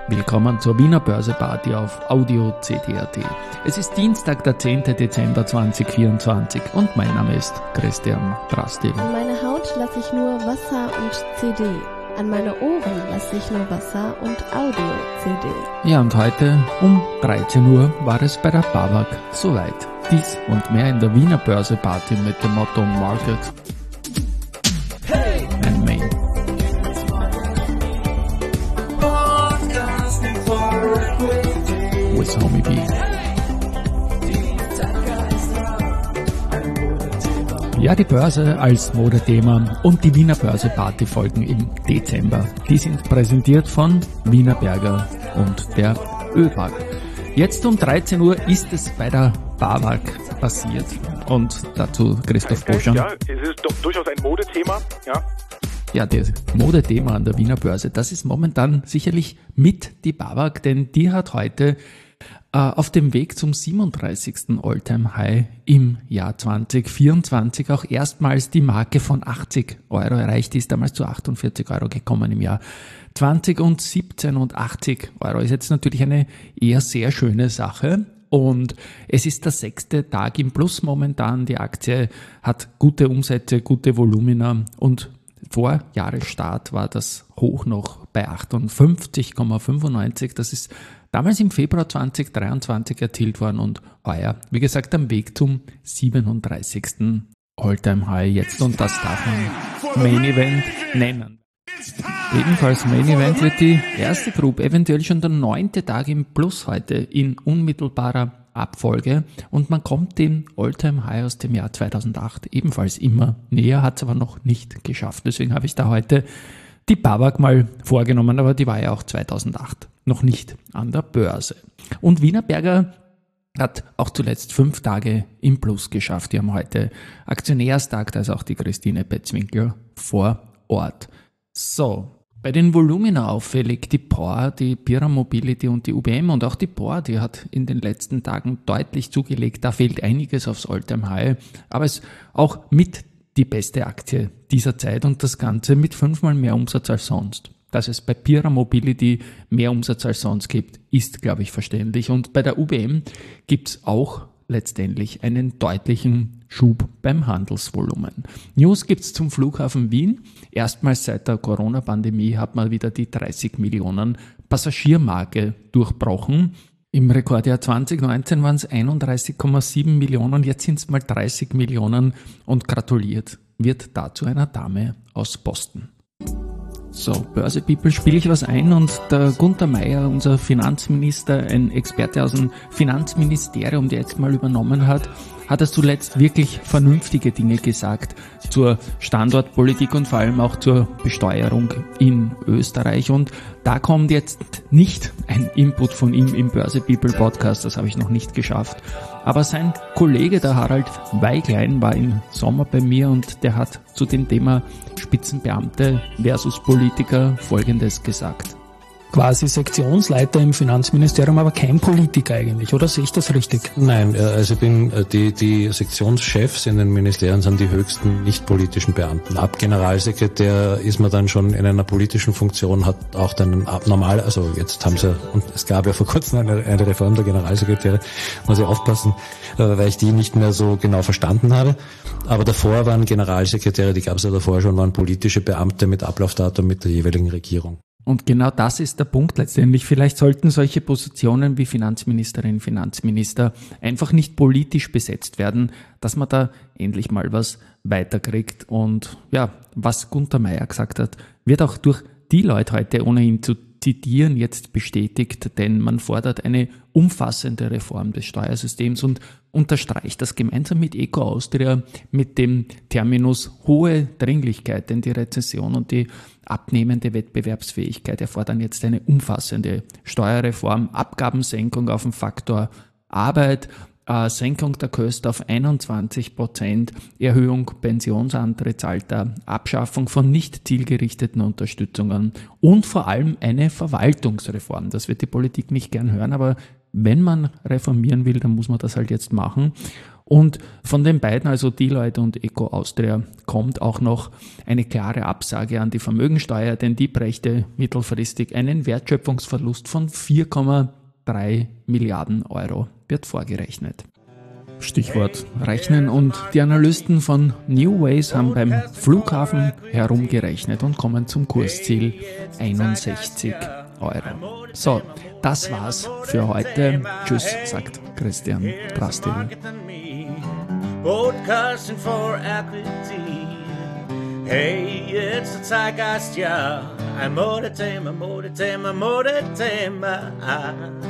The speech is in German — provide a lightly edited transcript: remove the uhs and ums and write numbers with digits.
Willkommen zur Wiener Börse-Party auf Audio CD.at. Es ist Dienstag, der 10. Dezember 2024 und mein Name ist Christian Drastil. An meine Haut lasse ich nur Wasser und CD. An meine Ohren lasse ich nur Wasser und Audio-CD. Ja, und heute um 13 Uhr war es bei der BAWAG soweit. Dies und mehr in der Wiener Börse-Party mit dem Motto Market and Main. With Homie B. Ja, die Börse als Modethema und die Wiener Börse-Party folgen im Dezember. Die sind präsentiert von Wienerberger und der ÖBAG. Jetzt um 13 Uhr ist es bei der BAWAG passiert. Und dazu Christoph Boscher. Ja, es ist doch durchaus ein Modethema, ja. Ja, das Modethema an der Wiener Börse, das ist momentan sicherlich mit die BAWAG, denn die hat heute auf dem Weg zum 37. All-Time-High im Jahr 2024 auch erstmals die Marke von 80 Euro erreicht. Die ist damals zu 48 Euro gekommen im Jahr 2017 und 80 Euro ist jetzt natürlich eine eher sehr schöne Sache. Und es ist der 6. Tag im Plus momentan. Die Aktie hat gute Umsätze, gute Volumina und vor Jahresstart war das Hoch noch bei 58,95. Das ist damals im Februar 2023 erzielt worden und heuer, wie gesagt, am Weg zum 37. All-Time-High jetzt und das darf man Main Event nennen. Ebenfalls Main Event wird die erste Group, eventuell schon der 9. Tag im Plus heute in unmittelbarer Abfolge und man kommt dem All-Time-High aus dem Jahr 2008 ebenfalls immer näher, hat es aber noch nicht geschafft. Deswegen habe ich da heute die BAWAG mal vorgenommen, aber die war ja auch 2008 noch nicht an der Börse. Und Wienerberger hat auch zuletzt 5 Tage im Plus geschafft. Die haben heute Aktionärstag, da ist auch die Christine Petzwinkel vor Ort. So, bei den Volumina auffällig die POR, die Pira Mobility und die UBM und auch die POR, die hat in den letzten Tagen deutlich zugelegt. Da fehlt einiges aufs All-Time-High, aber es ist auch mit die beste Aktie dieser Zeit und das Ganze mit 5-mal mehr Umsatz als sonst. Dass es bei Pira Mobility mehr Umsatz als sonst gibt, ist, glaube ich, verständlich. Und bei der UBM gibt es auch letztendlich einen deutlichen Schub beim Handelsvolumen. News gibt es zum Flughafen Wien. Erstmals seit der Corona-Pandemie hat man wieder die 30 Millionen Passagiermarke durchbrochen. Im Rekordjahr 2019 waren es 31,7 Millionen, jetzt sind es mal 30 Millionen und gratuliert wird dazu einer Dame aus Boston. So, Börse People, spiele ich was ein und der Gunther Meier, unser Finanzminister, ein Experte aus dem Finanzministerium, der jetzt mal übernommen hat er zuletzt wirklich vernünftige Dinge gesagt zur Standortpolitik und vor allem auch zur Besteuerung in Österreich. Und da kommt jetzt nicht ein Input von ihm im Börse People Podcast, das habe ich noch nicht geschafft. Aber sein Kollege, der Harald Weiglein, war im Sommer bei mir und der hat zu dem Thema Spitzenbeamte versus Politiker Folgendes gesagt. Quasi Sektionsleiter im Finanzministerium, aber kein Politiker eigentlich, oder sehe ich das richtig? Nein, also die Sektionschefs in den Ministerien sind die höchsten nicht politischen Beamten. Ab Generalsekretär ist man dann schon in einer politischen Funktion, hat auch dann normal, also jetzt haben sie, und es gab ja vor kurzem eine Reform der Generalsekretäre, muss ich aufpassen, weil ich die nicht mehr so genau verstanden habe. Aber davor waren Generalsekretäre, die gab es ja davor schon, waren politische Beamte mit Ablaufdatum mit der jeweiligen Regierung. Und genau das ist der Punkt letztendlich. Vielleicht sollten solche Positionen wie Finanzministerin, Finanzminister einfach nicht politisch besetzt werden, dass man da endlich mal was weiterkriegt. Und ja, was Gunther Meier gesagt hat, wird auch durch die Leute heute, ohne ihn zu zitieren, jetzt bestätigt, denn man fordert eine umfassende Reform des Steuersystems und unterstreicht das gemeinsam mit Eco Austria mit dem Terminus hohe Dringlichkeit, denn die Rezession und die abnehmende Wettbewerbsfähigkeit erfordern jetzt eine umfassende Steuerreform, Abgabensenkung auf den Faktor Arbeit, Senkung der Kosten auf 21%, Erhöhung Pensionsantrittsalter, Abschaffung von nicht zielgerichteten Unterstützungen und vor allem eine Verwaltungsreform. Das wird die Politik nicht gern hören, aber wenn man reformieren will, dann muss man das halt jetzt machen. Und von den beiden, also Deloitte und Eco Austria, kommt auch noch eine klare Absage an die Vermögensteuer, denn die brächte mittelfristig einen Wertschöpfungsverlust von 4,3 Milliarden Euro, wird vorgerechnet. Stichwort Rechnen, und die Analysten von New Ways haben beim Flughafen herumgerechnet und kommen zum Kursziel 61 Euro. So, das war's für heute. Tschüss, sagt Christian Drastil. Broadcasting for equity. Hey, it's the Zeitgeist, ja. I'm more the team, I'm more the team, I'm more the team.